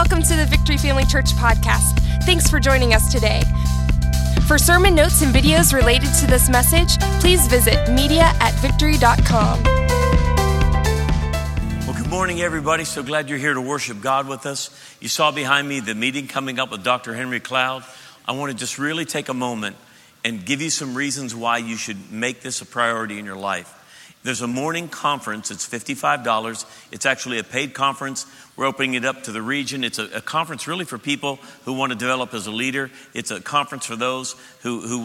Welcome to the Victory Family Church podcast. Thanks for joining us today. For sermon notes and videos related to this message, please visit media@victory.com. Well, good morning, everybody. So glad you're here to worship God with us. You saw behind me the meeting coming up with Dr. Henry Cloud. I want to just really take a moment and give you some reasons why you should make this a priority in your life. There's a morning conference. It's $55. It's actually a paid conference. We're opening it up to the region. It's a conference really for people who want to develop as a leader. It's a conference for those who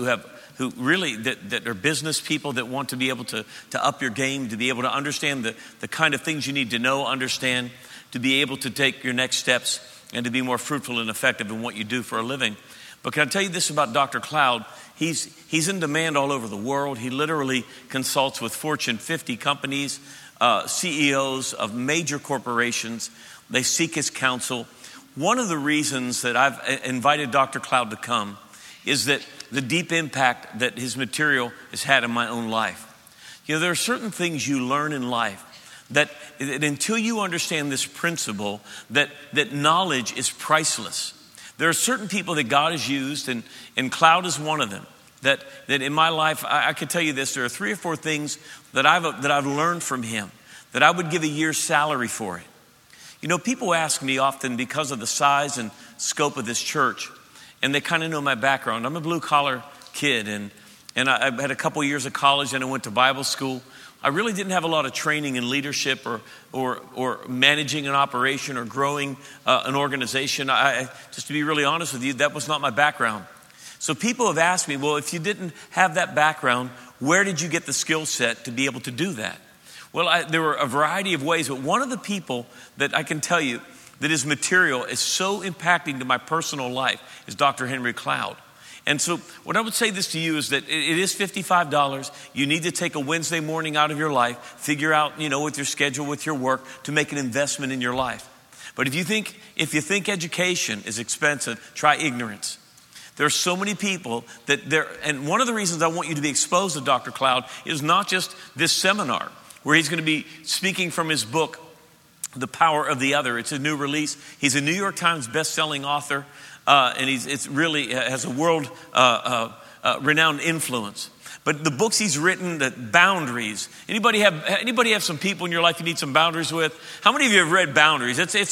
are business people that want to be able to up your game, to be able to understand the kind of things you need to know, understand, to be able to take your next steps and to be more fruitful and effective in what you do for a living. But can I tell you this about Dr. Cloud? He's in demand all over the world. He literally consults with Fortune 50 companies, CEOs of major corporations. They seek his counsel. One of the reasons that I've invited Dr. Cloud to come is that the deep impact that his material has had in my own life. You know, there are certain things you learn in life that until you understand this principle, that knowledge is priceless. There are certain people that God has used, and Cloud is one of them. That in my life, I can tell you this: there are 3 or 4 things that I've learned from him that I would give a year's salary for it. You know, people ask me often because of the size and scope of this church, and they kind of know my background. I'm a blue collar kid, and I had a couple years of college, and I went to Bible school. I really didn't have a lot of training in leadership or managing an operation or growing an organization. Just to be really honest with you, that was not my background. So people have asked me, well, if you didn't have that background, where did you get the skill set to be able to do that? Well, there were a variety of ways, but one of the people that I can tell you that his material is so impacting to my personal life is Dr. Henry Cloud. And so what I would say this to you is that it is $55. You need to take a Wednesday morning out of your life, figure out, with your schedule, with your work, to make an investment in your life. But if you think education is expensive, try ignorance. There are so many people and one of the reasons I want you to be exposed to Dr. Cloud is not just this seminar, where he's going to be speaking from his book, The Power of the Other. It's a new release. He's a New York Times best-selling author. And it's really has a world renowned influence. But the books he's written, the Boundaries. Anybody have some people in your life you need some boundaries with? How many of you have read Boundaries?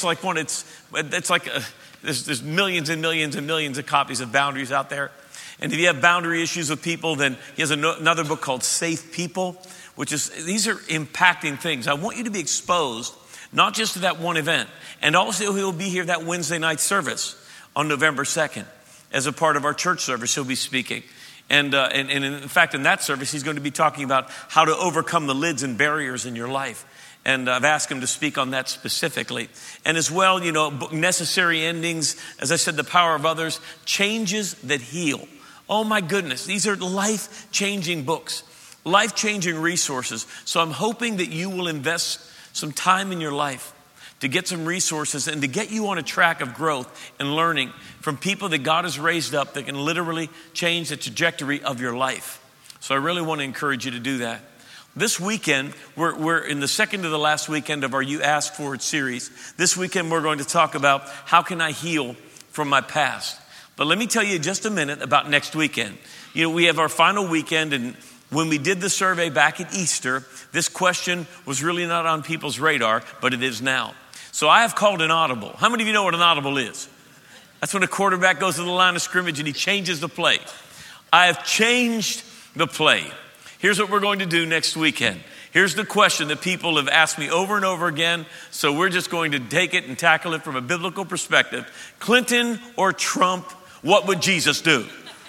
There's millions and millions and millions of copies of Boundaries out there. And if you have boundary issues with people, then he has another book called Safe People, these are impacting things. I want you to be exposed not just to that one event, and also he'll be here that Wednesday night service on November 2nd. As a part of our church service, he'll be speaking. And in fact, in that service, he's going to be talking about how to overcome the lids and barriers in your life. And I've asked him to speak on that specifically. And as well, Necessary Endings, as I said, The Power of Others, Changes That Heal. Oh my goodness, these are life-changing books, life-changing resources. So I'm hoping that you will invest some time in your life to get some resources and to get you on a track of growth and learning from people that God has raised up that can literally change the trajectory of your life. So I really want to encourage you to do that. This weekend, we're in the second to the last weekend of our You Asked For It series. This weekend, we're going to talk about how can I heal from my past. But let me tell you just a minute about next weekend. We have our final weekend, and when we did the survey back at Easter, this question was really not on people's radar, but it is now. So I have called an audible. How many of you know what an audible is? That's when a quarterback goes to the line of scrimmage and he changes the play. I have changed the play. Here's what we're going to do next weekend. Here's the question that people have asked me over and over again. So we're just going to take it and tackle it from a biblical perspective. Clinton or Trump, what would Jesus do?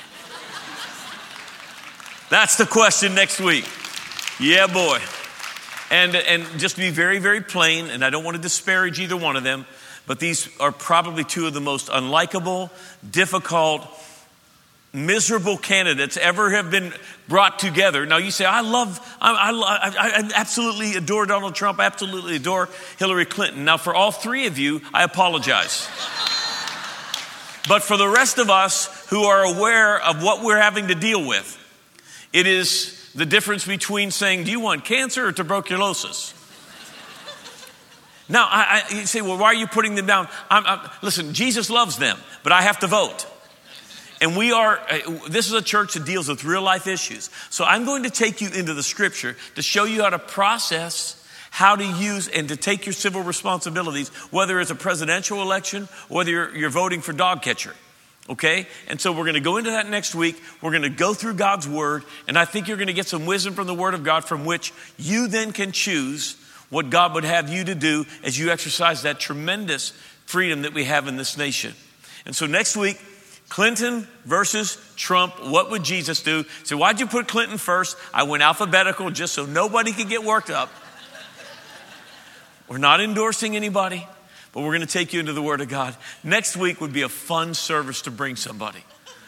That's the question next week. Yeah, boy. And just to be very, very plain, and I don't want to disparage either one of them, but these are probably 2 of the most unlikable, difficult, miserable candidates ever have been brought together. Now you say, I absolutely adore Donald Trump, I absolutely adore Hillary Clinton. Now for all 3 of you, I apologize. But for the rest of us who are aware of what we're having to deal with, it is the difference between saying, do you want cancer or tuberculosis? Now, you say, well, why are you putting them down? Listen, Jesus loves them, but I have to vote. And this is a church that deals with real life issues. So I'm going to take you into the scripture to show you how to process, how to use, and to take your civil responsibilities, whether it's a presidential election, whether you're voting for dog catcher. Okay? And so we're going to go into that next week. We're going to go through God's word. And I think you're going to get some wisdom from the word of God from which you then can choose what God would have you to do as you exercise that tremendous freedom that we have in this nation. And so next week, Clinton versus Trump. What would Jesus do? So why'd you put Clinton first? I went alphabetical just so nobody could get worked up. We're not endorsing anybody, but we're going to take you into the Word of God. Next week would be a fun service to bring somebody.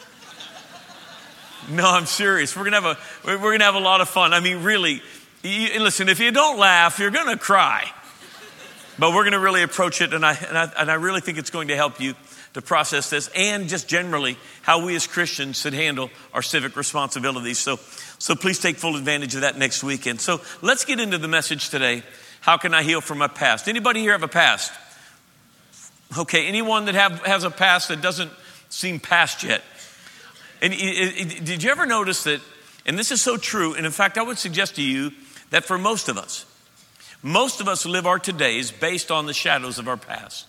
No, I'm serious. We're going to have a lot of fun. I mean, really, listen, if you don't laugh, you're going to cry. But we're going to really approach it, and I really think it's going to help you to process this, and just generally how we as Christians should handle our civic responsibilities. So please take full advantage of that next weekend. So let's get into the message today. How can I heal from my past? Anybody here have a past? Okay, anyone that has a past that doesn't seem past yet? And did you ever notice that, and this is so true, and in fact, I would suggest to you that for most of us live our todays based on the shadows of our past.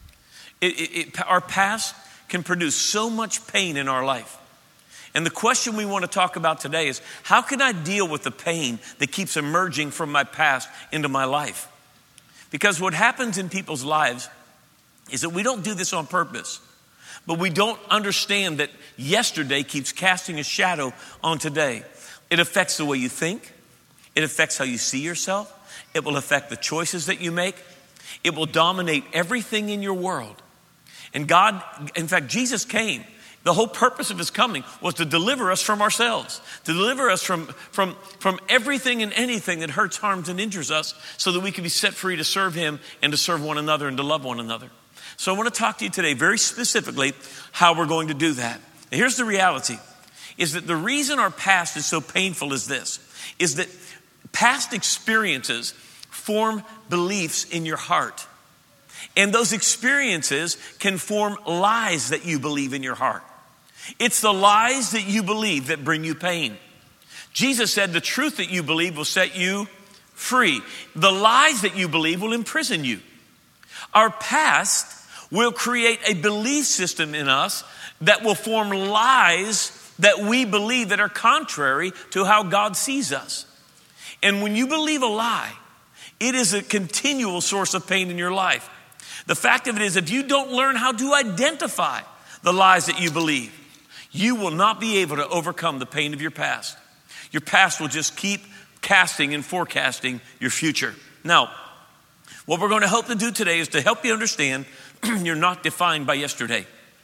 Our past can produce so much pain in our life. And the question we want to talk about today is, how can I deal with the pain that keeps emerging from my past into my life? Because what happens in people's lives is that we don't do this on purpose, but we don't understand that yesterday keeps casting a shadow on today. It affects the way you think. It affects how you see yourself. It will affect the choices that you make. It will dominate everything in your world. And God, in fact, Jesus came. The whole purpose of his coming was to deliver us from ourselves, to deliver us from everything and anything that hurts, harms, and injures us, so that we can be set free to serve him and to serve one another and to love one another. So I want to talk to you today very specifically how we're going to do that. Now, here's the reality, is that the reason our past is so painful is this, is that past experiences form beliefs in your heart. And those experiences can form lies that you believe in your heart. It's the lies that you believe that bring you pain. Jesus said the truth that you believe will set you free. The lies that you believe will imprison you. Our past will create a belief system in us that will form lies that we believe that are contrary to how God sees us. And when you believe a lie, it is a continual source of pain in your life. The fact of it is, if you don't learn how to identify the lies that you believe, you will not be able to overcome the pain of your past. Your past will just keep casting and forecasting your future. Now, what we're going to hope to do today is to help you understand you're not defined by yesterday.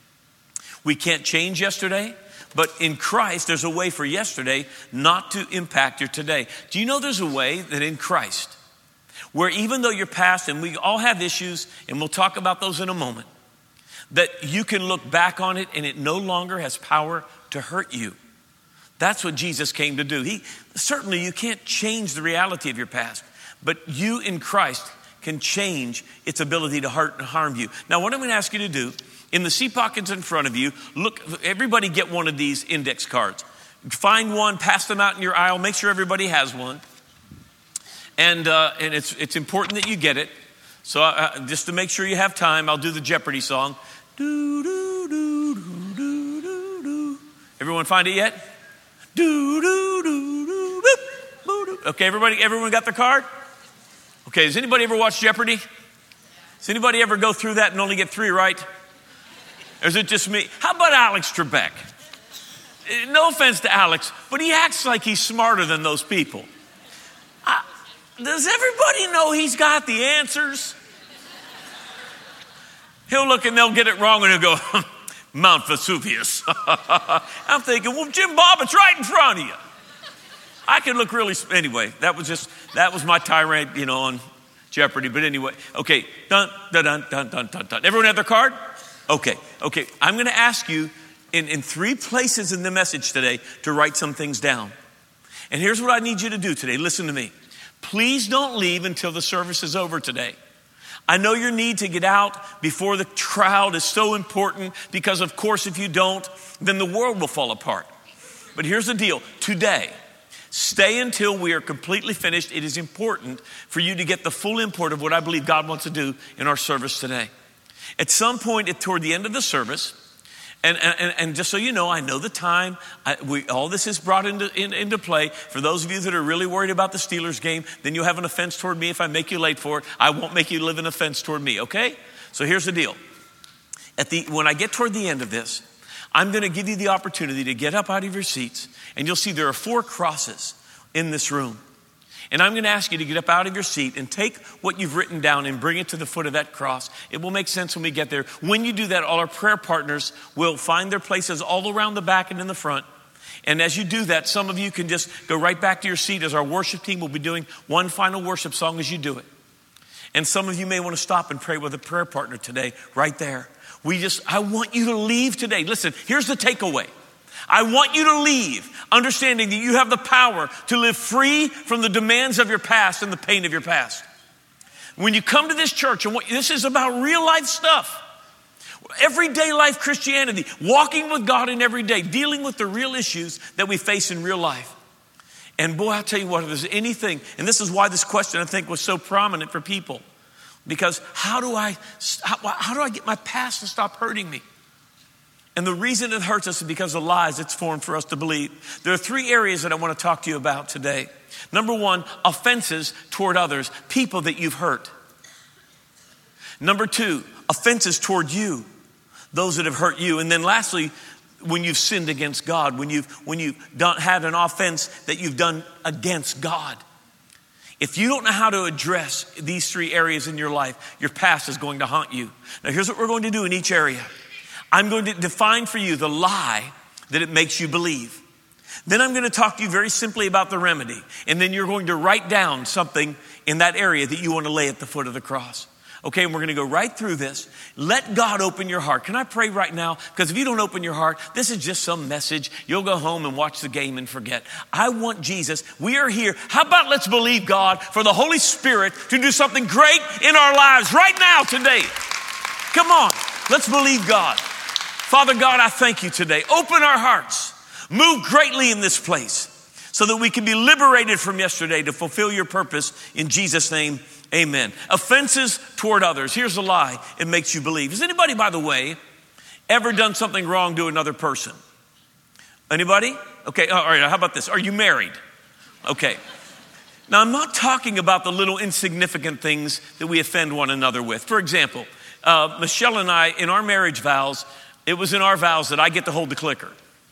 We can't change yesterday, but in Christ, there's a way for yesterday not to impact your today. Do you know there's a way that in Christ, where even though you're past, and we all have issues, and we'll talk about those in a moment, that you can look back on it and it no longer has power to hurt you. That's what Jesus came to do. Certainly you can't change the reality of your past, but you in Christ can change its ability to hurt and harm you. Now, what I'm going to ask you to do, in the seat pockets in front of you, look, everybody get one of these index cards. Find one, pass them out in your aisle, make sure everybody has one. And it's important that you get it. So just to make sure you have time, I'll do the Jeopardy song. Do, do, do, do, do, do, do. Everyone find it yet? Do, do, do, do, do, do. Okay, everyone got their card? Okay, has anybody ever watched Jeopardy? Does anybody ever go through that and only get 3 right? Or is it just me? How about Alex Trebek? No offense to Alex, but he acts like he's smarter than those people. Does everybody know he's got the answers? He'll look and they'll get it wrong and he'll go, Mount Vesuvius. I'm thinking, well, Jim Bob, it's right in front of you. I could look really, anyway, that was my tirade, on Jeopardy. But anyway, okay, dun, dun, dun, dun, dun, dun, dun. Everyone have their card? Okay. I'm going to ask you in 3 places in the message today to write some things down. And here's what I need you to do today. Listen to me. Please don't leave until the service is over today. I know your need to get out before the crowd is so important because, of course, if you don't, then the world will fall apart. But here's the deal. Today, stay until we are completely finished. It is important for you to get the full import of what I believe God wants to do in our service today. At some point toward the end of the service, and just so you know, I know the time. All this is brought into play. For those of you that are really worried about the Steelers game, then you'll have an offense toward me if I make you late for it. I won't make you live an offense toward me, okay? So here's the deal. When I get toward the end of this, I'm going to give you the opportunity to get up out of your seats, and you'll see there are 4 crosses in this room. And I'm going to ask you to get up out of your seat and take what you've written down and bring it to the foot of that cross. It will make sense when we get there. When you do that, all our prayer partners will find their places all around the back and in the front. And as you do that, some of you can just go right back to your seat as our worship team will be doing one final worship song as you do it. And some of you may want to stop and pray with a prayer partner today, right there. I want you to leave today. Listen, here's the takeaway. I want you to leave understanding that you have the power to live free from the demands of your past and the pain of your past. When you come to this church, and this is about real life stuff. Everyday life Christianity, walking with God in every day, dealing with the real issues that we face in real life. And boy, I'll tell you what, if there's anything, and this is why this question I think was so prominent for people, because how do I get my past to stop hurting me? And the reason it hurts us is because of lies it's formed for us to believe. There are 3 areas that I want to talk to you about today. Number 1, offenses toward others, people that you've hurt. Number 2, offenses toward you, those that have hurt you. And then lastly, when you've sinned against God, when you've had an offense that you've done against God. If you don't know how to address these 3 areas in your life, your past is going to haunt you. Now here's what we're going to do in each area. I'm going to define for you the lie that it makes you believe. Then I'm going to talk to you very simply about the remedy. And then you're going to write down something in that area that you want to lay at the foot of the cross. Okay, and we're going to go right through this. Let God open your heart. Can I pray right now? Because if you don't open your heart, this is just some message. You'll go home and watch the game and forget. I want Jesus. We are here. How about let's believe God for the Holy Spirit to do something great in our lives right now today. Come on, let's believe God. Father God, I thank you today. Open our hearts. Move greatly in this place so that we can be liberated from yesterday to fulfill your purpose. In Jesus' name, amen. Offenses toward others. Here's a lie it makes you believe. Has anybody, by the way, ever done something wrong to another person? Anybody? Okay, all right, how about this? Are you married? Okay. Now, I'm not talking about the little insignificant things that we offend one another with. For example, Michelle and I, in our marriage vows, it was in our vows that I get to hold the clicker.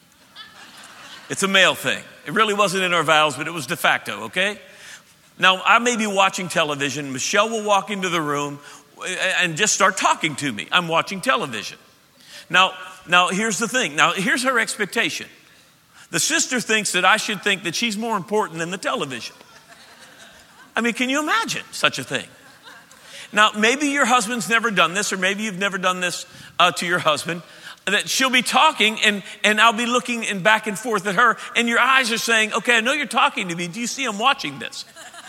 It's a male thing. It really wasn't in our vows, but it was de facto, okay? Now, I may be watching television. Michelle will walk into the room and just start talking to me. I'm watching television. Now, here's the thing. Now, here's her expectation. The sister thinks that I should think that she's more important than the television. I mean, can you imagine such a thing? Now, maybe your husband's never done this, or maybe you've never done this to your husband. That she'll be talking and I'll be looking and back and forth at her, and your eyes are saying, okay, I know you're talking to me. Do you see I'm watching this?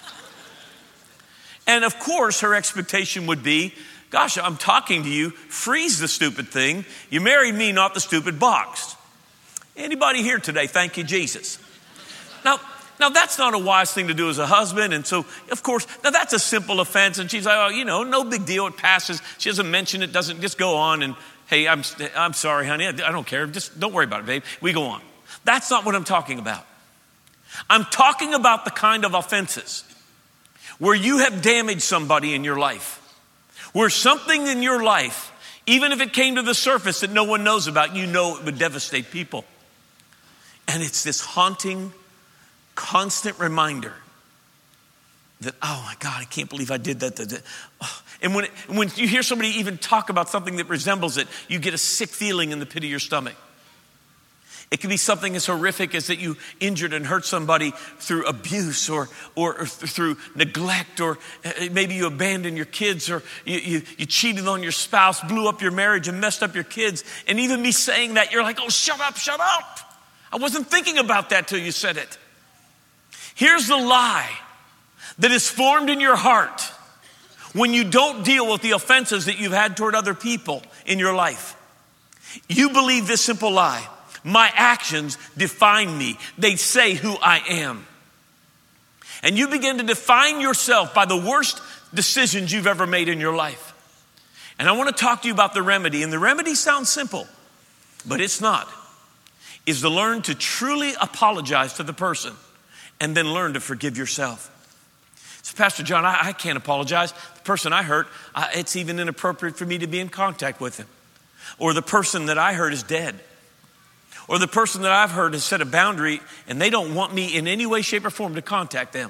And of course, her expectation would be, gosh, I'm talking to you. Freeze the stupid thing. You married me, not the stupid box. Anybody here today? Thank you, Jesus. Now that's not a wise thing to do as a husband. And so, of course, now that's a simple offense. And she's like, oh, no big deal. It passes. She doesn't mention it, doesn't just go on. And hey, I'm sorry, honey. I don't care. Just don't worry about it, babe. We go on. That's not what I'm talking about. I'm talking about the kind of offenses where you have damaged somebody in your life, where something in your life, even if it came to the surface that no one knows about, you know it would devastate people. And it's this haunting, constant reminder that, oh my God, I can't believe I did that. And when you hear somebody even talk about something that resembles it, you get a sick feeling in the pit of your stomach. It can be something as horrific as that you injured and hurt somebody through abuse or through neglect, or maybe you abandoned your kids, or you cheated on your spouse, blew up your marriage and messed up your kids. And even me saying that, you're like, oh, shut up. I wasn't thinking about that till you said it. Here's the lie that is formed in your heart when you don't deal with the offenses that you've had toward other people in your life, you believe this simple lie: my actions define me. They say who I am. And you begin to define yourself by the worst decisions you've ever made in your life. And I want to talk to you about the remedy. And the remedy sounds simple, but it's not. Is to learn to truly apologize to the person and then learn to forgive yourself. So, Pastor John, I can't apologize. The person I hurt, it's even inappropriate for me to be in contact with him. Or the person that I hurt is dead. Or the person that I've hurt has set a boundary and they don't want me in any way, shape, or form to contact them.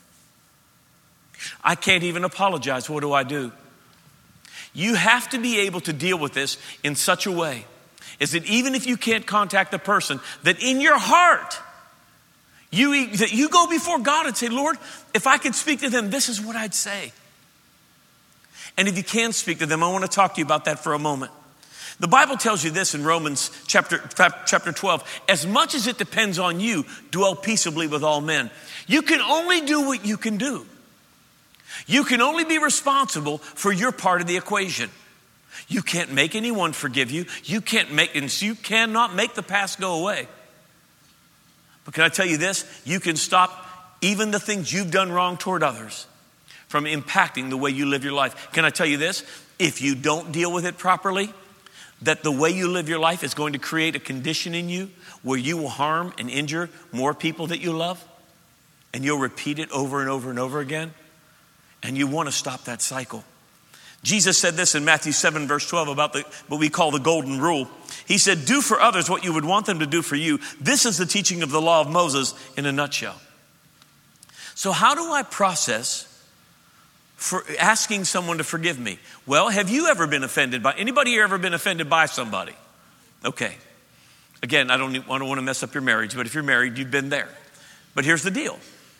I can't even apologize. What do? You have to be able to deal with this in such a way is that even if you can't contact the person, that in your heart, that you go before God and say, Lord, if I could speak to them, this is what I'd say. And if you can speak to them, I want to talk to you about that for a moment. The Bible tells you this in Romans chapter 12. As much as it depends on you, dwell peaceably with all men. You can only do what you can do. You can only be responsible for your part of the equation. You can't make anyone forgive you. You cannot make the past go away. But can I tell you this? You can stop even the things you've done wrong toward others from impacting the way you live your life. Can I tell you this? If you don't deal with it properly, that the way you live your life is going to create a condition in you where you will harm and injure more people that you love, and you'll repeat it over and over and over again, and you want to stop that cycle. Jesus said this in Matthew 7 verse 12 about what we call the golden rule. He said, do for others what you would want them to do for you. This is the teaching of the law of Moses in a nutshell. So how do I process for asking someone to forgive me? Well, have you ever been offended by, anybody here ever been offended by somebody? Okay. Again, I don't want to mess up your marriage, but if you're married, you've been there. But here's the deal.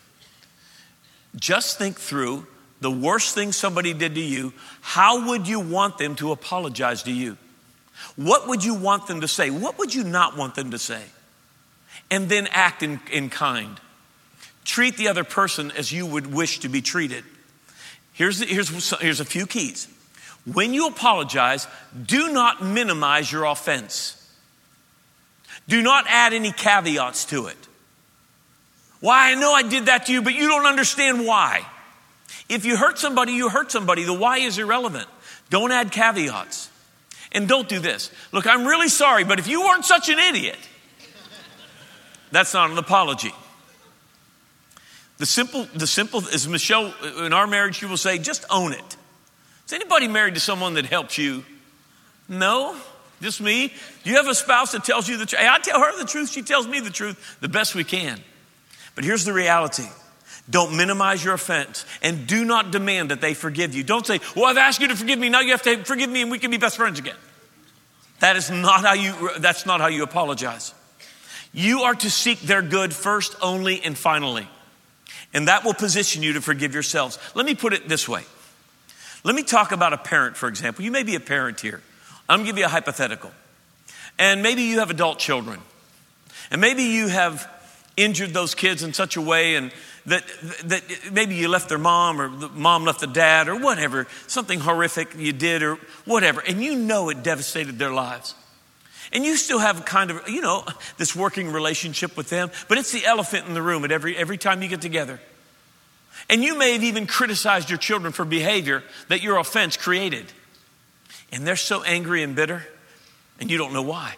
Just think through the worst thing somebody did to you. How would you want them to apologize to you? What would you want them to say? What would you not want them to say? And then act in kind. Treat the other person as you would wish to be treated. Here's a few keys. When you apologize, do not minimize your offense. Do not add any caveats to it. Why, I know I did that to you, but you don't understand why. If you hurt somebody, you hurt somebody. The why is irrelevant. Don't add caveats. And don't do this. Look, I'm really sorry, but if you weren't such an idiot, that's not an apology. The simple, as Michelle, in our marriage, she will say, just own it. Is anybody married to someone that helps you? No? Just me? Do you have a spouse that tells you the truth? I tell her the truth. She tells me the truth the best we can. But here's the reality. Don't minimize your offense, and do not demand that they forgive you. Don't say, well, I've asked you to forgive me. Now you have to forgive me and we can be best friends again. That's not how you apologize. You are to seek their good first, only, and finally. And that will position you to forgive yourselves. Let me put it this way. Let me talk about a parent, for example. You may be a parent here. I'm going to give you a hypothetical. And maybe you have adult children. And maybe you have injured those kids in such a way and that maybe you left their mom, or the mom left the dad, or whatever, something horrific you did or whatever, and you know it devastated their lives. And you still have kind of, this working relationship with them, but it's the elephant in the room at every time you get together. And you may have even criticized your children for behavior that your offense created. And they're so angry and bitter, and you don't know why.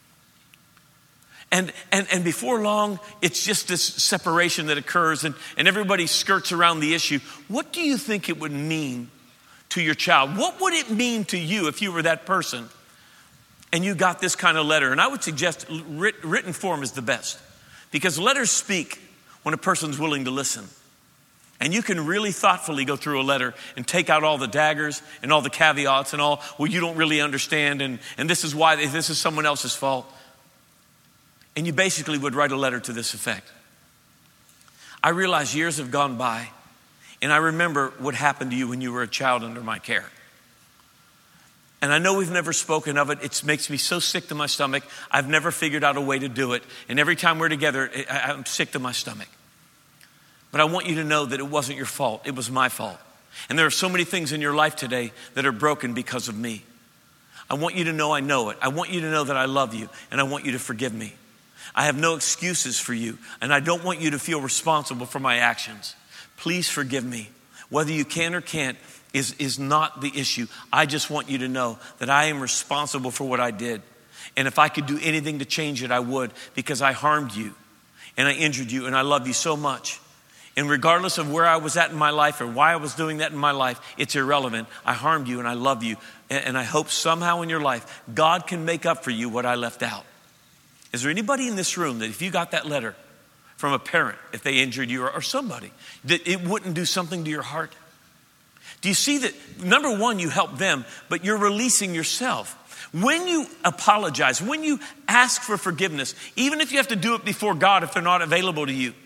And before long, it's just this separation that occurs, and everybody skirts around the issue. What do you think it would mean to your child? What would it mean to you if you were that person and you got this kind of letter? And I would suggest written form is the best, because letters speak when a person's willing to listen. And you can really thoughtfully go through a letter and take out all the daggers and all the caveats and all, well, you don't really understand, and this is why this is someone else's fault. And you basically would write a letter to this effect. I realize years have gone by, and I remember what happened to you when you were a child under my care. And I know we've never spoken of it. It makes me so sick to my stomach. I've never figured out a way to do it. And every time we're together, I'm sick to my stomach. But I want you to know that it wasn't your fault. It was my fault. And there are so many things in your life today that are broken because of me. I want you to know I know it. I want you to know that I love you, and I want you to forgive me. I have no excuses for you, and I don't want you to feel responsible for my actions. Please forgive me. Whether you can or can't is not the issue. I just want you to know that I am responsible for what I did. And if I could do anything to change it, I would, because I harmed you and I injured you and I love you so much. And regardless of where I was at in my life or why I was doing that in my life, it's irrelevant. I harmed you and I love you. And I hope somehow in your life, God can make up for you what I left out. Is there anybody in this room that if you got that letter from a parent, if they injured you or somebody, that it wouldn't do something to your heart? Do you see that, number one, you help them, but you're releasing yourself. When you apologize, when you ask for forgiveness, even if you have to do it before God if they're not available to you,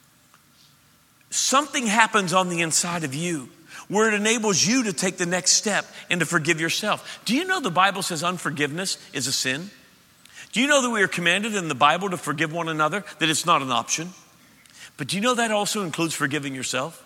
something happens on the inside of you where it enables you to take the next step and to forgive yourself. Do you know the Bible says unforgiveness is a sin? Do you know that we are commanded in the Bible to forgive one another, that it's not an option? But do you know that also includes forgiving yourself?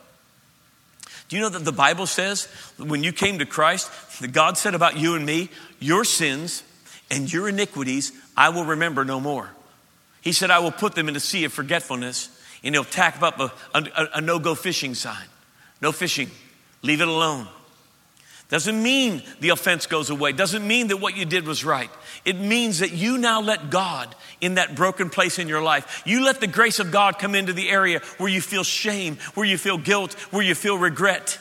Do you know that the Bible says when you came to Christ, that God said about you and me, your sins and your iniquities I will remember no more. He said I will put them in a sea of forgetfulness, and he'll tack up a no-go fishing sign. No fishing. Leave it alone. Doesn't mean the offense goes away. Doesn't mean that what you did was right. It means that you now let God in that broken place in your life. You let the grace of God come into the area where you feel shame, where you feel guilt, where you feel regret.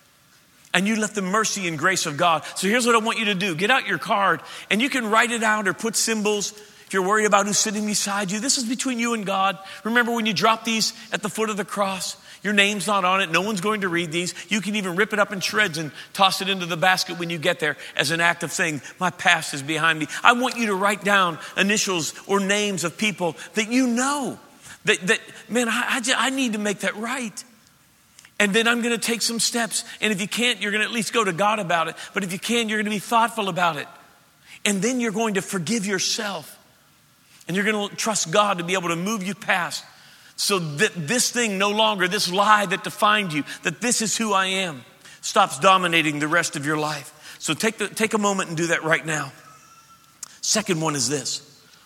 And you let the mercy and grace of God. So here's what I want you to do. Get out your card and you can write it out or put symbols. If you're worried about who's sitting beside you, this is between you and God. Remember when you drop these at the foot of the cross? Your name's not on it. No one's going to read these. You can even rip it up in shreds and toss it into the basket when you get there as an act of saying, my past is behind me. I want you to write down initials or names of people that you know. That man, I need to make that right. And then I'm going to take some steps. And if you can't, you're going to at least go to God about it. But if you can, you're going to be thoughtful about it. And then you're going to forgive yourself. And you're going to trust God to be able to move you past. So that this thing no longer, this lie that defined you, that this is who I am, stops dominating the rest of your life. So take a moment and do that right now. Second one is this: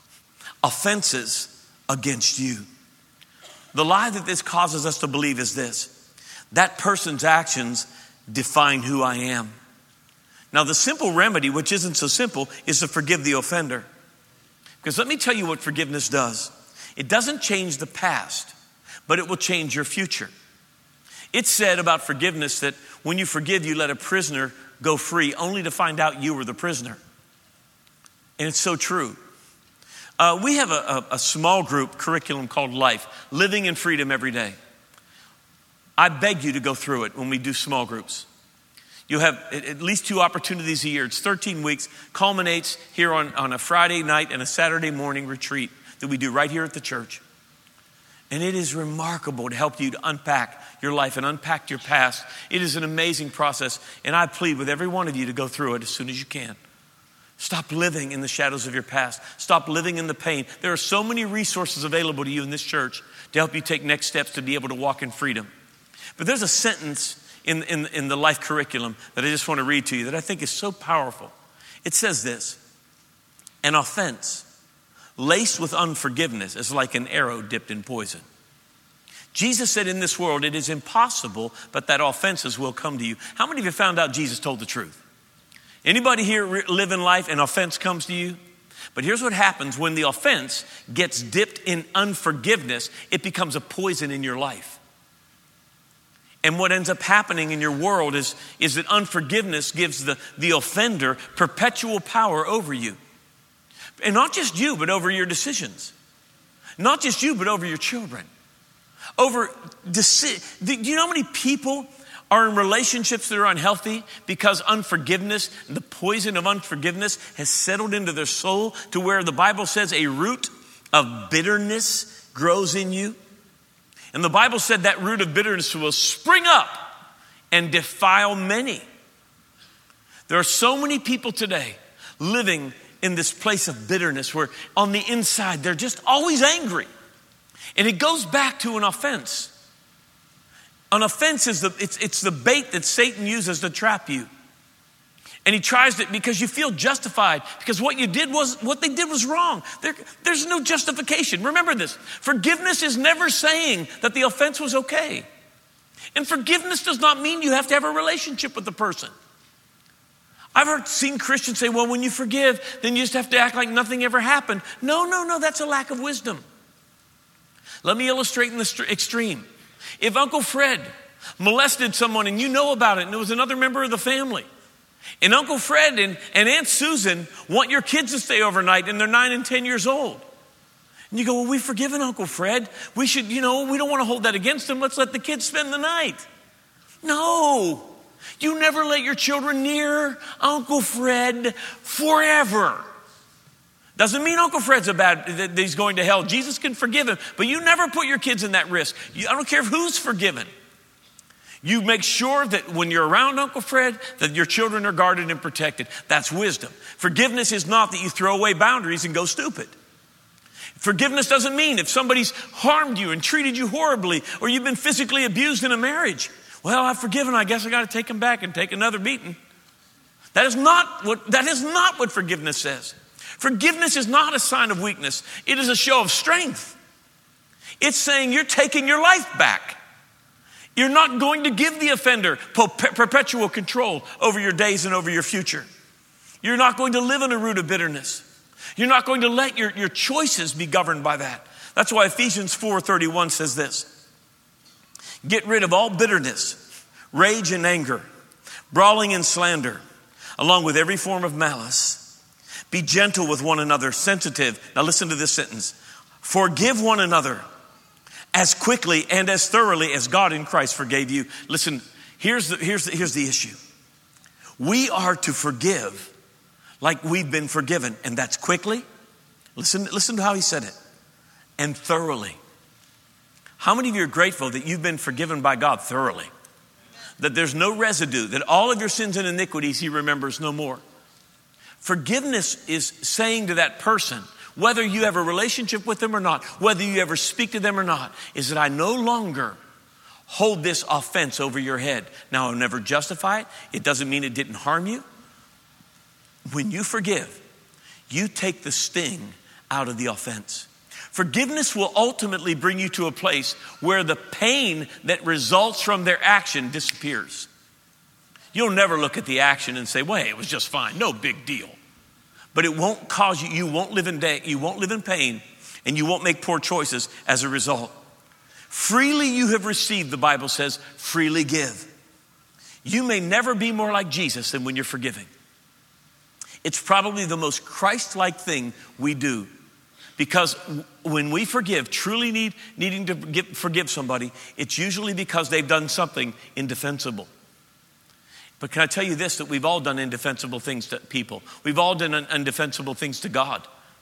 offenses against you. The lie that this causes us to believe is this: that person's actions define who I am. Now the simple remedy, which isn't so simple, is to forgive the offender. Because let me tell you what forgiveness does. It doesn't change the past, but it will change your future. It's said about forgiveness that when you forgive, you let a prisoner go free only to find out you were the prisoner. And it's so true. We have a small group curriculum called Life, Living in Freedom Every Day. I beg you to go through it when we do small groups. You'll have at least 2 opportunities a year. It's 13 weeks, culminates here on a Friday night and a Saturday morning retreat that we do right here at the church. And it is remarkable to help you to unpack your life and unpack your past. It is an amazing process. And I plead with every one of you to go through it as soon as you can. Stop living in the shadows of your past. Stop living in the pain. There are so many resources available to you in this church to help you take next steps to be able to walk in freedom. But there's a sentence in the life curriculum that I just want to read to you that I think is so powerful. It says this: an offense laced with unforgiveness is like an arrow dipped in poison. Jesus said in this world it is impossible, but that offenses will come to you. How many of you found out Jesus told the truth? Anybody here live in life and offense comes to you? But here's what happens when the offense gets dipped in unforgiveness. It becomes a poison in your life. And what ends up happening in your world is that unforgiveness gives the offender perpetual power over you. And not just you, but over your decisions. Not just you, but over your children. Do you know how many people are in relationships that are unhealthy because unforgiveness, the poison of unforgiveness has settled into their soul to where the Bible says a root of bitterness grows in you? And the Bible said that root of bitterness will spring up and defile many. There are so many people today living in this place of bitterness where on the inside they're just always angry. And it goes back to an offense. An offense is it's the bait that Satan uses to trap you. And he tries it because you feel justified, because what they did was wrong. There's no justification. Remember this. Forgiveness is never saying that the offense was okay. And forgiveness does not mean you have to have a relationship with the person. I've seen Christians say, well, when you forgive, then you just have to act like nothing ever happened. No, that's a lack of wisdom. Let me illustrate in the extreme. If Uncle Fred molested someone and you know about it and it was another member of the family, and Uncle Fred and Aunt Susan want your kids to stay overnight and they're 9 and 10 years old. And you go, well, we've forgiven Uncle Fred. We should, we don't want to hold that against him. Let's let the kids spend the night. No, you never let your children near Uncle Fred forever. Doesn't mean Uncle Fred's that he's going to hell. Jesus can forgive him, but you never put your kids in that risk. I don't care who's forgiven. You make sure that when you're around Uncle Fred, that your children are guarded and protected. That's wisdom. Forgiveness is not that you throw away boundaries and go stupid. Forgiveness doesn't mean if somebody's harmed you and treated you horribly, or you've been physically abused in a marriage, well, I've forgiven, I guess I got to take him back and take another beating. That is not what forgiveness says. Forgiveness is not a sign of weakness. It is a show of strength. It's saying you're taking your life back. You're not going to give the offender perpetual control over your days and over your future. You're not going to live in a root of bitterness. You're not going to let your choices be governed by that. That's why Ephesians 4:31 says this. Get rid of all bitterness, rage and anger, brawling and slander, along with every form of malice. Be gentle with one another, sensitive. Now listen to this sentence. Forgive one another as quickly and as thoroughly as God in Christ forgave you. Listen, here's the issue. We are to forgive like we've been forgiven, and that's quickly. Listen to how he said it. And thoroughly. How many of you are grateful that you've been forgiven by God thoroughly? That there's no residue, that all of your sins and iniquities he remembers no more. Forgiveness is saying to that person, whether you have a relationship with them or not, whether you ever speak to them or not, is that I no longer hold this offense over your head. Now, I'll never justify it. It doesn't mean it didn't harm you. When you forgive, you take the sting out of the offense. Forgiveness will ultimately bring you to a place where the pain that results from their action disappears. You'll never look at the action and say, well, hey, it was just fine. No big deal. But it won't cause you won't live in pain, and you won't make poor choices as a result. Freely you have received, the Bible says, freely give. You may never be more like Jesus than when you're forgiving. It's probably the most Christ-like thing we do. Because when we forgive, truly needing to forgive somebody, it's usually because they've done something indefensible. But can I tell you this, that we've all done indefensible things to people. We've all done indefensible things to God.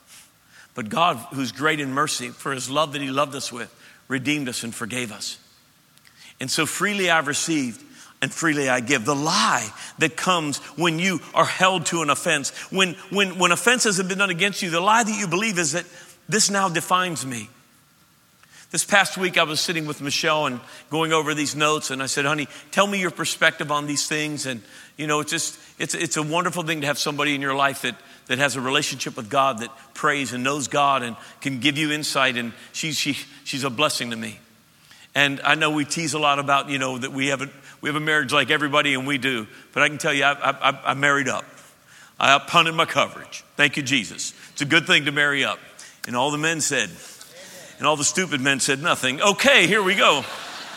But God, who's great in mercy, for his love that he loved us with, redeemed us and forgave us. And so freely I've received and freely I give. The lie that comes when you are held to an offense, when offenses have been done against you, the lie that you believe is that this now defines me. This past week I was sitting with Michelle and going over these notes, and I said, honey, tell me your perspective on these things. And it's a wonderful thing to have somebody in your life that has a relationship with God, that prays and knows God and can give you insight, and she's a blessing to me. And I know we tease a lot about, that we have a marriage like everybody, and we do. But I can tell you, I married up. I punted my coverage. Thank you, Jesus. It's a good thing to marry up. And all the men said, and all the stupid men said nothing. Okay, here we go.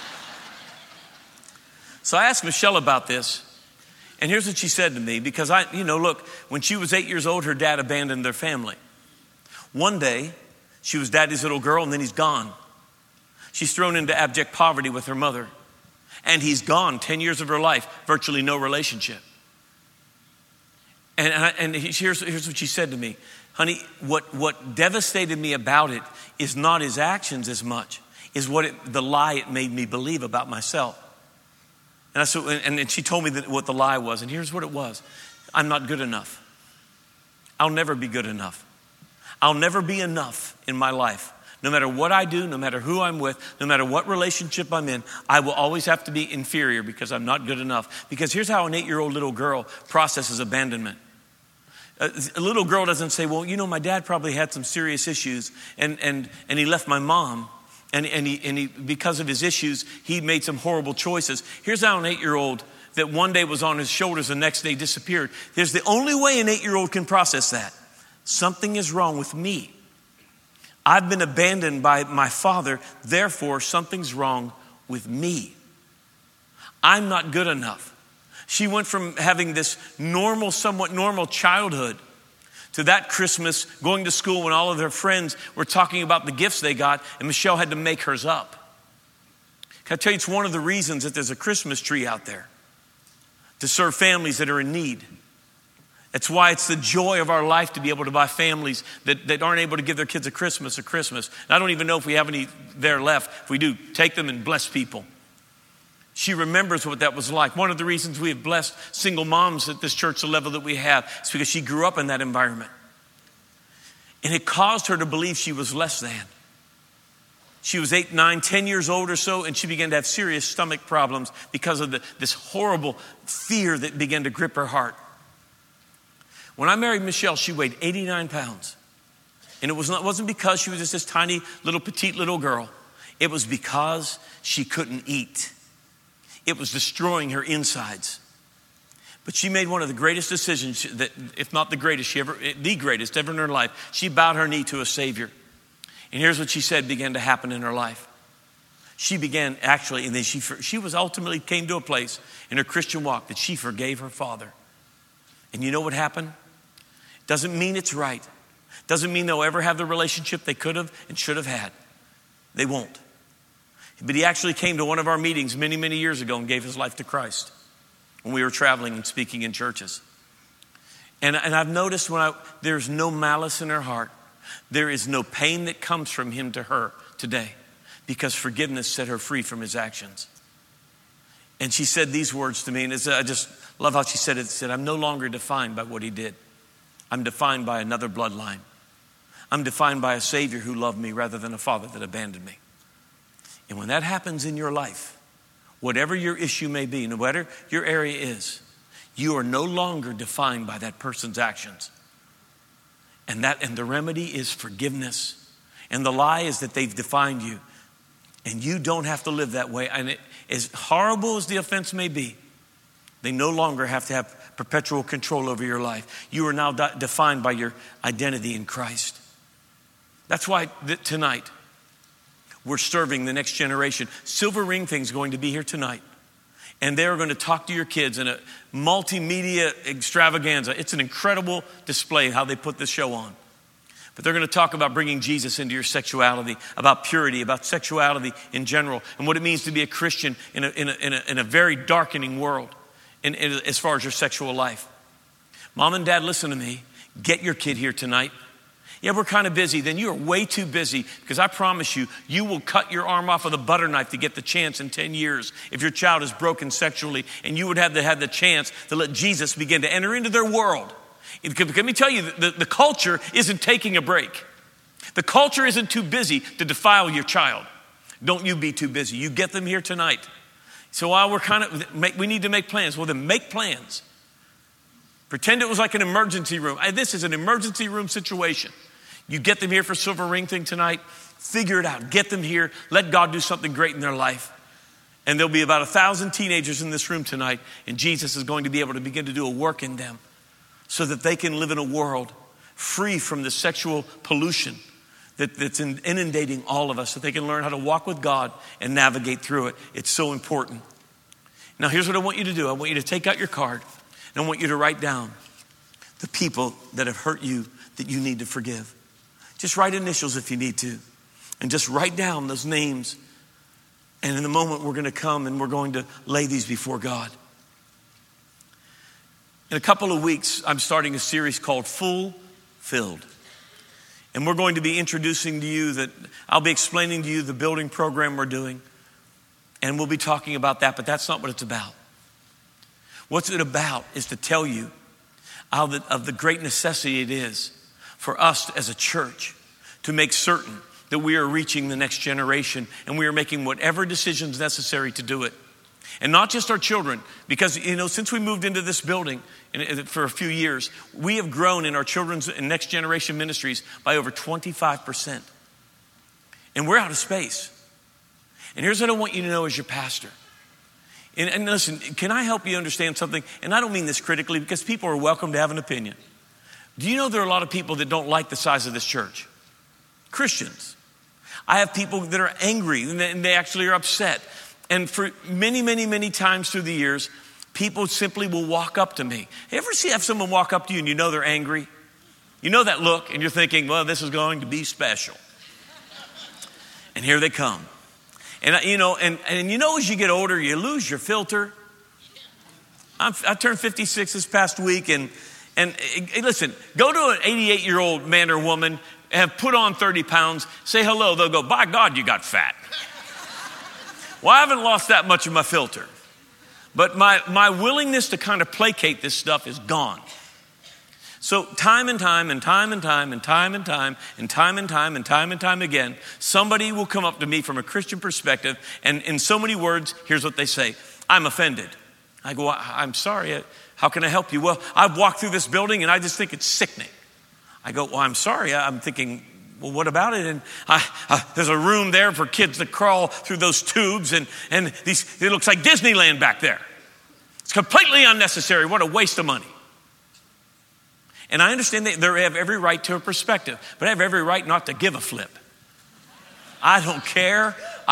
So I asked Michelle about this. And here's what she said to me. Because look, when she was 8 years old, her dad abandoned their family. One day, she was daddy's little girl, and then he's gone. She's thrown into abject poverty with her mother. And he's gone 10 years of her life, virtually no relationship. And here's what she said to me. Honey, what devastated me about it is not his actions as much, is the lie it made me believe about myself. And she told me what the lie was, and here's what it was. I'm not good enough. I'll never be good enough. I'll never be enough in my life. No matter what I do, no matter who I'm with, no matter what relationship I'm in, I will always have to be inferior because I'm not good enough. Because here's how an 8-year-old little girl processes abandonment. A little girl doesn't say, well, my dad probably had some serious issues and he left my mom and he because of his issues, he made some horrible choices. Here's how an 8-year-old that one day was on his shoulders, the next day disappeared. There's the only way an 8-year-old can process that. Something is wrong with me. I've been abandoned by my father, therefore something's wrong with me. I'm not good enough. She went from having this somewhat normal childhood to that Christmas going to school when all of their friends were talking about the gifts they got and Michelle had to make hers up. Can I tell you, it's one of the reasons that there's a Christmas tree out there to serve families that are in need. It's why it's the joy of our life to be able to buy families that aren't able to give their kids a Christmas. And I don't even know if we have any there left. If we do, take them and bless people. She remembers what that was like. One of the reasons we have blessed single moms at this church, the level that we have, is because she grew up in that environment. And it caused her to believe she was less than. She was 8, 9, 10 years old or so, and she began to have serious stomach problems because of this horrible fear that began to grip her heart. When I married Michelle, she weighed 89 pounds. And it wasn't because she was just this tiny, little, petite little girl. It was because she couldn't eat. It was destroying her insides. But she made one of the greatest decisions, that, if not the greatest ever in her life. She bowed her knee to a Savior. And here's what she said began to happen in her life. She began actually, and then she was ultimately came to a place in her Christian walk that she forgave her father. And you know what happened? Doesn't mean it's right. Doesn't mean they'll ever have the relationship they could have and should have had. They won't. But he actually came to one of our meetings many, many years ago and gave his life to Christ when we were traveling and speaking in churches. And I've noticed there's no malice in her heart. There is no pain that comes from him to her today because forgiveness set her free from his actions. And she said these words to me, and I just love how she said it. She said, I'm no longer defined by what he did. I'm defined by another bloodline. I'm defined by a Savior who loved me rather than a father that abandoned me. And when that happens in your life, whatever your issue may be, no matter your area is, you are no longer defined by that person's actions. And the remedy is forgiveness. And the lie is that they've defined you. And you don't have to live that way. And as horrible as the offense may be, they no longer have to have perpetual control over your life. You are now defined by your identity in Christ. That's why tonight we're serving the next generation. Silver Ring Thing's going to be here tonight. And they're going to talk to your kids in a multimedia extravaganza. It's an incredible display how they put this show on. But they're going to talk about bringing Jesus into your sexuality, about purity, about sexuality in general, and what it means to be a Christian in a very darkening world as far as your sexual life. Mom and Dad, listen to me. Get your kid here tonight. Yeah, we're kind of busy. Then you are way too busy because I promise you, you will cut your arm off with a butter knife to get the chance in 10 years if your child is broken sexually, and you would have to have the chance to let Jesus begin to enter into their world. Let me tell you, the culture isn't taking a break. The culture isn't too busy to defile your child. Don't you be too busy. You get them here tonight. So while we need to make plans. Well, then make plans. Pretend it was like an emergency room. This is an emergency room situation. You get them here for Silver Ring Thing tonight. Figure it out. Get them here. Let God do something great in their life. And there'll be about 1,000 teenagers in this room tonight. And Jesus is going to be able to begin to do a work in them so that they can live in a world free from the sexual pollution that's inundating all of us, so they can learn how to walk with God and navigate through it. It's so important. Now, here's what I want you to do. I want you to take out your card, and I want you to write down the people that have hurt you that you need to forgive. Just write initials if you need to, and just write down those names. And in a moment, we're going to come and we're going to lay these before God. In a couple of weeks, I'm starting a series called Fulfilled. And we're going to be introducing to you I'll be explaining to you the building program we're doing. And we'll be talking about that, but that's not what it's about. What's it about is to tell you of the great necessity it is for us as a church to make certain that we are reaching the next generation, and we are making whatever decisions necessary to do it. And not just our children, because, since we moved into this building for a few years, we have grown in our children's and next generation ministries by over 25%. And we're out of space. And here's what I want you to know as your pastor. And listen, can I help you understand something? And I don't mean this critically, because people are welcome to have an opinion. Do you know there are a lot of people that don't like the size of this church? Christians. I have people that are angry and they actually are upset. And for many, many, many times through the years, people simply will walk up to me. You ever have someone walk up to you and you know they're angry? You know that look and you're thinking, well, this is going to be special. And here they come. And as you get older, you lose your filter. I turned 56 this past week, and listen, go to an 88-year-old man or woman, have put on 30 pounds, say hello, they'll go, by God, you got fat. Well, I haven't lost that much of my filter. But my willingness to kind of placate this stuff is gone. So time and time again, somebody will come up to me from a Christian perspective, and in so many words, here's what they say: I'm offended. I go, I'm sorry, how can I help you? Well, I've walked through this building and I just think it's sickening. I go, well, I'm sorry. I'm thinking, well, what about it? And there's a room there for kids to crawl through those tubes, and it looks like Disneyland back there. It's completely unnecessary. What a waste of money. And I understand they have every right to a perspective, but I have every right not to give a flip. I don't care.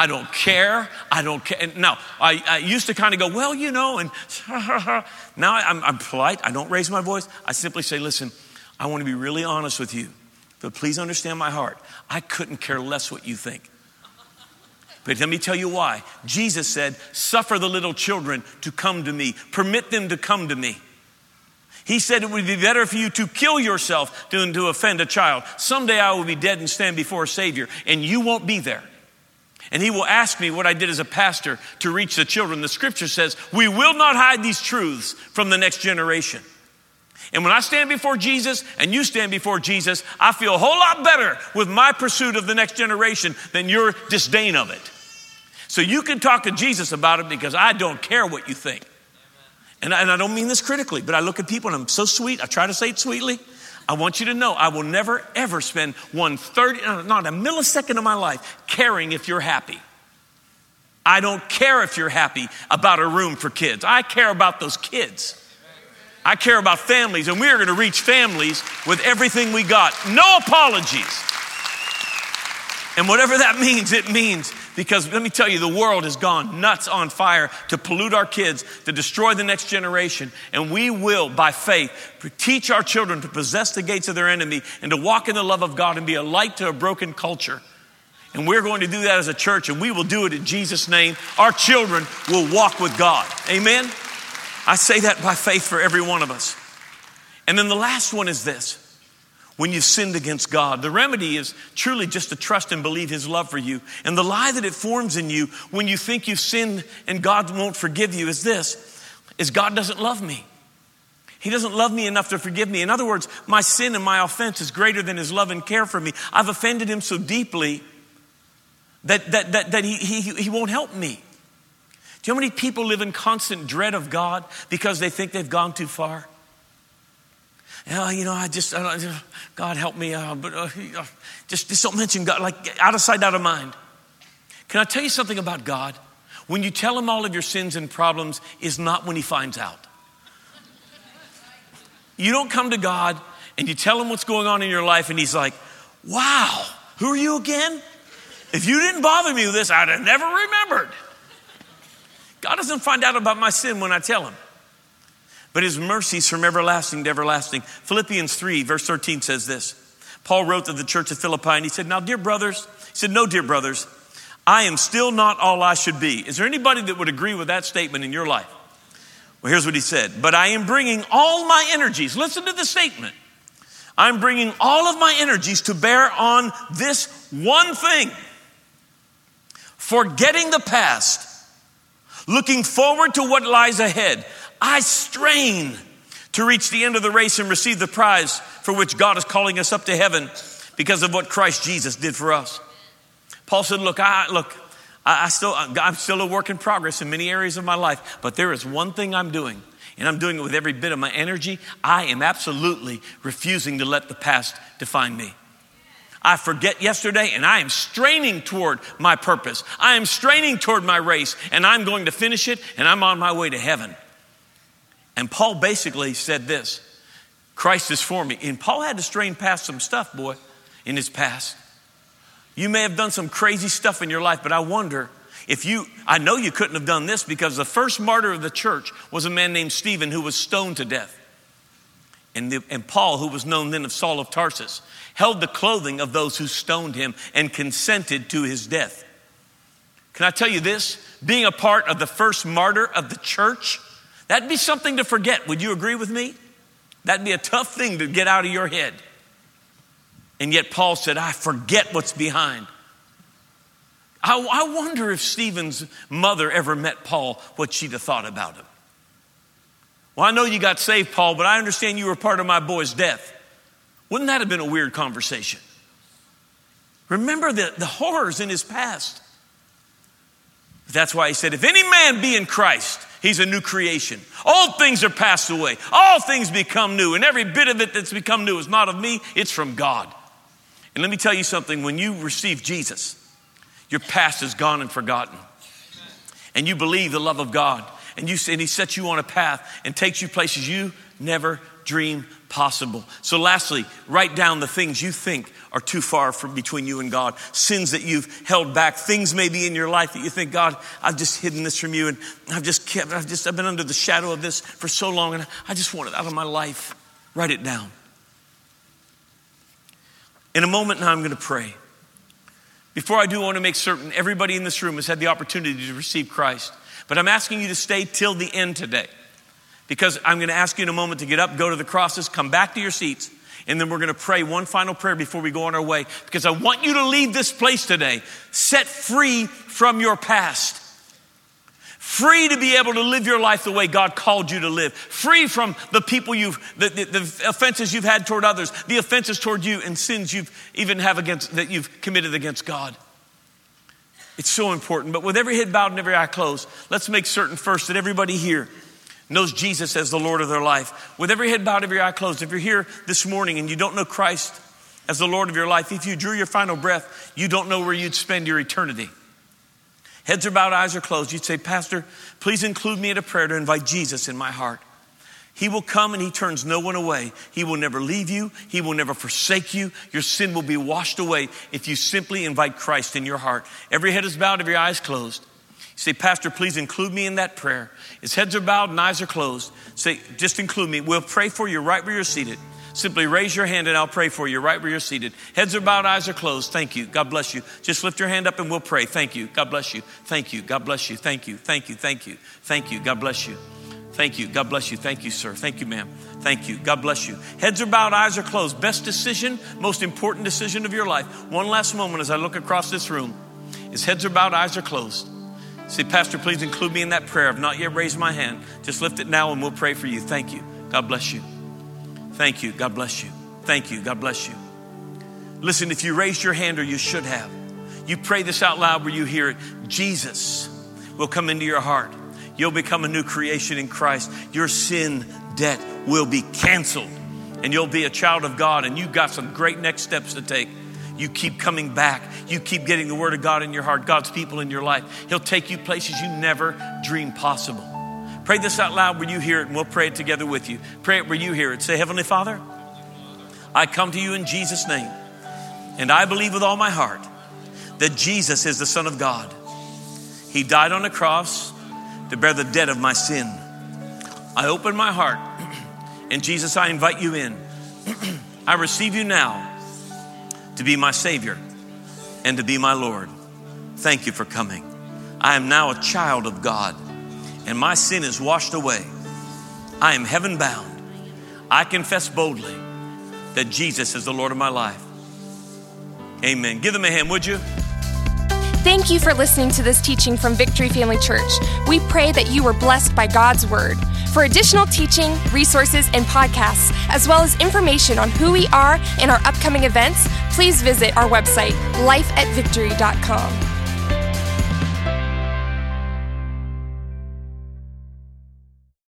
Now, I used to kind of go, well, and now I'm polite. I don't raise my voice. I simply say, listen, I want to be really honest with you, but please understand my heart. I couldn't care less what you think. But let me tell you why. Jesus said, suffer the little children to come to me. Permit them to come to me. He said it would be better for you to kill yourself than to offend a child. Someday I will be dead and stand before a Savior, and you won't be there. And he will ask me what I did as a pastor to reach the children. The scripture says, we will not hide these truths from the next generation. And when I stand before Jesus and you stand before Jesus, I feel a whole lot better with my pursuit of the next generation than your disdain of it. So you can talk to Jesus about it, because I don't care what you think. And I don't mean this critically, but I look at people and I'm so sweet. I try to say it sweetly. I want you to know I will never, ever spend not a millisecond of my life caring if you're happy. I don't care if you're happy about a room for kids. I care about those kids. I care about families, and we are going to reach families with everything we got. No apologies. And whatever that means, it means. Because let me tell you, the world has gone nuts on fire to pollute our kids, to destroy the next generation. And we will, by faith, teach our children to possess the gates of their enemy and to walk in the love of God and be a light to a broken culture. And we're going to do that as a church, and we will do it in Jesus' name. Our children will walk with God. Amen? I say that by faith for every one of us. And then the last one is this. When you've sinned against God, the remedy is truly just to trust and believe his love for you. And the lie that it forms in you when you think you've sinned and God won't forgive you is God doesn't love me. He doesn't love me enough to forgive me. In other words, my sin and my offense is greater than his love and care for me. I've offended him so deeply that he won't help me. Do you know how many people live in constant dread of God because they think they've gone too far? God help me, just don't mention God, like out of sight, out of mind. Can I tell you something about God? When you tell him all of your sins and problems is not when he finds out. You don't come to God and you tell him what's going on in your life and he's like, wow, who are you again? If you didn't bother me with this, I'd have never remembered. God doesn't find out about my sin when I tell him. But his mercies from everlasting to everlasting. Philippians 3 verse 13 says this. Paul wrote to the church of Philippi and he said, no, dear brothers, I am still not all I should be. Is there anybody that would agree with that statement in your life? Well, here's what he said. But I am bringing all my energies. Listen to the statement. I'm bringing all of my energies to bear on this one thing. Forgetting the past. Looking forward to what lies ahead. I strain to reach the end of the race and receive the prize for which God is calling us up to heaven because of what Christ Jesus did for us. Paul said, I'm still a work in progress in many areas of my life, but there is one thing I'm doing, and I'm doing it with every bit of my energy. I am absolutely refusing to let the past define me. I forget yesterday, and I am straining toward my purpose. I am straining toward my race, and I'm going to finish it, and I'm on my way to heaven. And Paul basically said this: Christ is for me. And Paul had to strain past some stuff, boy, in his past. You may have done some crazy stuff in your life, but I wonder I know you couldn't have done this, because the first martyr of the church was a man named Stephen, who was stoned to death. And Paul, who was known then as Saul of Tarsus, held the clothing of those who stoned him and consented to his death. Can I tell you this? Being a part of the first martyr of the church, that'd be something to forget. Would you agree with me? That'd be a tough thing to get out of your head. And yet Paul said, I forget what's behind. I wonder if Stephen's mother ever met Paul, what she'd have thought about him. Well, I know you got saved, Paul, but I understand you were part of my boy's death. Wouldn't that have been a weird conversation? Remember the horrors in his past. That's why he said, if any man be in Christ, he's a new creation. All things are passed away. All things become new. And every bit of it that's become new is not of me, it's from God. And let me tell you something. When you receive Jesus, your past is gone and forgotten. And you believe the love of God. And he sets you on a path and takes you places you never dreamed possible. So lastly, write down the things you think are too far from between you and God. Sins that you've held back. Things maybe in your life that you think, God, I've just hidden this from you, and I've been under the shadow of this for so long, and I just want it out of my life. Write it down. In a moment now, I'm going to pray. Before I do, I want to make certain everybody in this room has had the opportunity to receive Christ. But I'm asking you to stay till the end today, because I'm going to ask you in a moment to get up, go to the crosses, come back to your seats, and then we're going to pray one final prayer before we go on our way, because I want you to leave this place today set free from your past. Free to be able to live your life the way God called you to live. Free from the people the offenses you've had toward others, the offenses toward you, and sins that you've committed against God. It's so important. But with every head bowed and every eye closed, let's make certain first that everybody here knows Jesus as the Lord of their life. With every head bowed, every eye closed, if you're here this morning and you don't know Christ as the Lord of your life, if you drew your final breath, you don't know where you'd spend your eternity. Heads are bowed, eyes are closed. You'd say, Pastor, please include me in a prayer to invite Jesus in my heart. He will come and he turns no one away. He will never leave you. He will never forsake you. Your sin will be washed away if you simply invite Christ in your heart. Every head is bowed, every eye is closed. You say, Pastor, please include me in that prayer. His heads are bowed and eyes are closed. Say, just include me. We'll pray for you right where you're seated. Simply raise your hand and I'll pray for you right where you're seated. Heads are bowed, eyes are closed. Thank you. God bless you. Just lift your hand up and we'll pray. Thank you. God bless you. Thank you. God bless you. Thank you. Thank you. Thank you. Thank you. God bless you. Thank you. God bless you. Thank you, sir. Thank you, ma'am. Thank you. God bless you. Heads are bowed, eyes are closed. Best decision, most important decision of your life. One last moment as I look across this room. His heads are bowed, eyes are closed. Say, Pastor, please include me in that prayer. I've not yet raised my hand. Just lift it now and we'll pray for you. Thank you. God bless you. Thank you. God bless you. Thank you. God bless you. Listen, if you raised your hand, or you should have, you pray this out loud where you hear it. Jesus will come into your heart. You'll become a new creation in Christ. Your sin debt will be canceled and you'll be a child of God, and you've got some great next steps to take. You keep coming back. You keep getting the word of God in your heart, God's people in your life. He'll take you places you never dreamed possible. Pray this out loud where you hear it, and we'll pray it together with you. Pray it where you hear it. Say, Heavenly Father, I come to you in Jesus' name, and I believe with all my heart that Jesus is the Son of God. He died on the cross to bear the debt of my sin. I open my heart, and Jesus, I invite you in. I receive you now to be my Savior and to be my Lord. Thank you for coming. I am now a child of God, and my sin is washed away. I am heaven bound. I confess boldly that Jesus is the Lord of my life. Amen. Give them a hand, would you? Thank you for listening to this teaching from Victory Family Church. We pray that you were blessed by God's Word. For additional teaching, resources, and podcasts, as well as information on who we are and our upcoming events, please visit our website, lifeatvictory.com.